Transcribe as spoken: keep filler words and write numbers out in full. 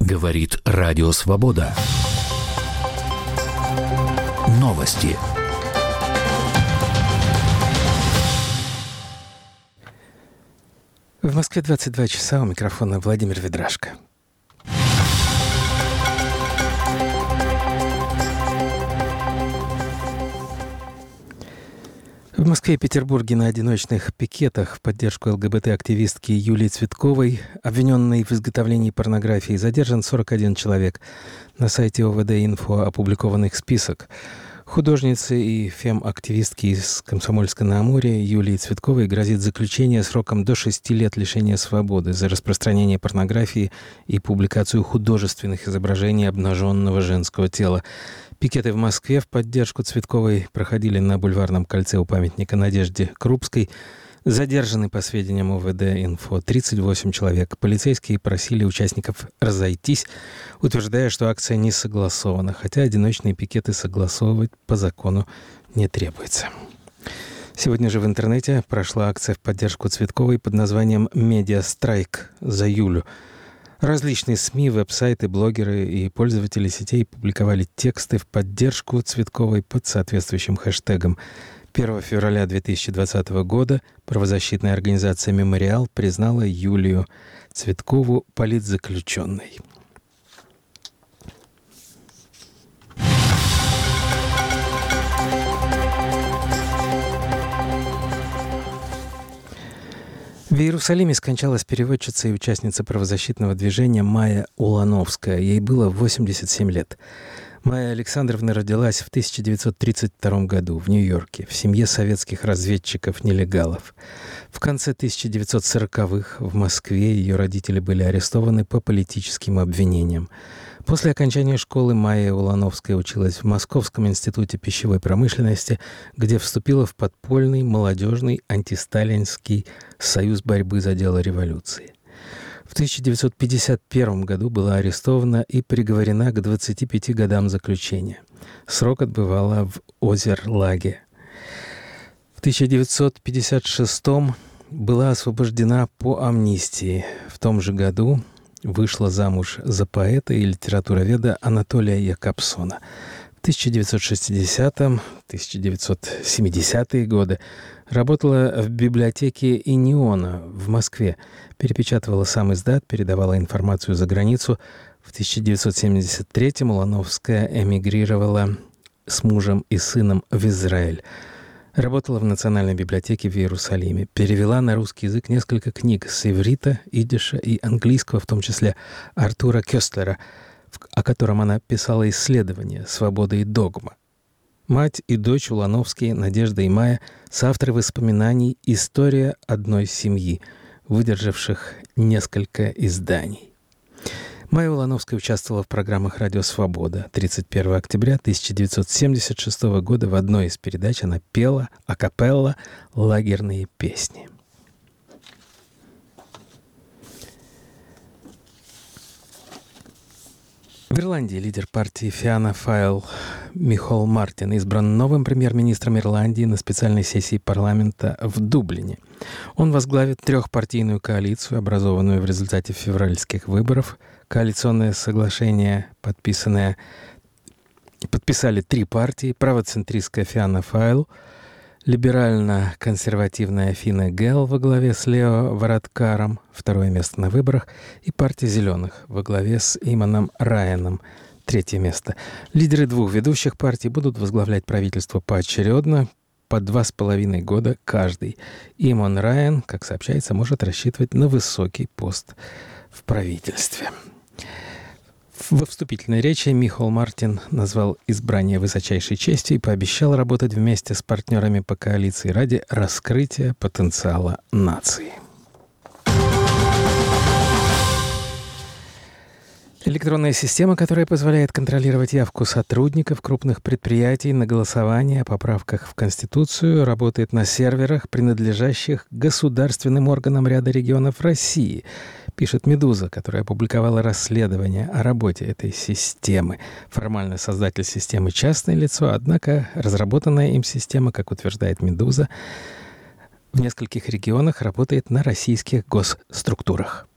Говорит Радио Свобода. Новости. В Москве двадцать два часа, у микрофона Владимир Ведрашко. В Москве и Петербурге на одиночных пикетах в поддержку ЛГБТ-активистки Юлии Цветковой, обвиненной в изготовлении порнографии, задержан сорок один человек. На сайте О В Д-Инфо опубликован их список. Художнице и фем-активистке из Комсомольска-на-Амуре Юлии Цветковой грозит заключение сроком до шести лет лишения свободы за распространение порнографии и публикацию художественных изображений обнаженного женского тела. Пикеты в Москве в поддержку Цветковой проходили на Бульварном кольце у памятника Надежде Крупской. Задержаны, по сведениям О В Д-Инфо, тридцать восемь человек. Полицейские просили участников разойтись, утверждая, что акция не согласована, хотя одиночные пикеты согласовывать по закону не требуется. Сегодня же в интернете прошла акция в поддержку Цветковой под названием «Медиастрайк за Юлю». Различные СМИ, веб-сайты, блогеры и пользователи сетей публиковали тексты в поддержку Цветковой под соответствующим хэштегом. первого февраля две тысячи двадцатого года правозащитная организация «Мемориал» признала Юлию Цветкову политзаключенной. В Иерусалиме скончалась переводчица и участница правозащитного движения Майя Улановская. Ей было восемьдесят семь лет. Майя Александровна родилась в тысяча девятьсот тридцать втором году в Нью-Йорке в семье советских разведчиков-нелегалов. В конце тысяча девятьсот сороковых в Москве ее родители были арестованы по политическим обвинениям. После окончания школы Майя Улановская училась в Московском институте пищевой промышленности, где вступила в подпольный молодежный антисталинский союз борьбы за дело революции. В тысяча девятьсот пятьдесят первом году была арестована и приговорена к двадцати пяти годам заключения. Срок отбывала в Озерлаге. В тысяча девятьсот пятьдесят шестом была освобождена по амнистии. В том же году вышла замуж за поэта и литературоведа Анатолия Якобсона. В тысяча девятьсот шестидесятом — тысяча девятьсот семидесятые годы работала в библиотеке Иниона в Москве, перепечатывала сам издат, передавала информацию за границу. В тысяча девятьсот семьдесят третьем Улановская эмигрировала с мужем и сыном в Израиль. Работала в Национальной библиотеке в Иерусалиме. Перевела на русский язык несколько книг с иврита, идиша и английского, в том числе Артура Кёстлера, о котором она писала исследование «Свобода и догма». Мать и дочь Улановские, Надежда и Майя, соавторы воспоминаний «История одной семьи», выдержавших несколько изданий. Майя Улановская участвовала в программах «Радио Свобода». тридцать первого октября тысяча девятьсот семьдесят шестого года в одной из передач она пела акапелла лагерные песни. В Ирландии лидер партии Фиана Файл Михол Мартин избран новым премьер-министром Ирландии на специальной сессии парламента в Дублине. Он возглавит трехпартийную коалицию, образованную в результате февральских выборов. Коалиционное соглашение, подписанное, подписали три партии: правоцентристская Фиана Файл, либерально-консервативная Фина Гэл во главе с Лео Варадкаром, второе место на выборах, и партия «Зеленых» во главе с Иманом Райаном, третье место. Лидеры двух ведущих партий будут возглавлять правительство поочередно, по два с половиной года каждый. Иман Райан, как сообщается, может рассчитывать на высокий пост в правительстве. Во вступительной речи Михол Мартин назвал избрание высочайшей честью и пообещал работать вместе с партнерами по коалиции ради раскрытия потенциала нации. Электронная система, которая позволяет контролировать явку сотрудников крупных предприятий на голосование о поправках в Конституцию, работает на серверах, принадлежащих государственным органам ряда регионов России, пишет «Медуза», которая опубликовала расследование о работе этой системы. Формально создатель системы — частное лицо, однако разработанная им система, как утверждает «Медуза», в нескольких регионах работает на российских госструктурах.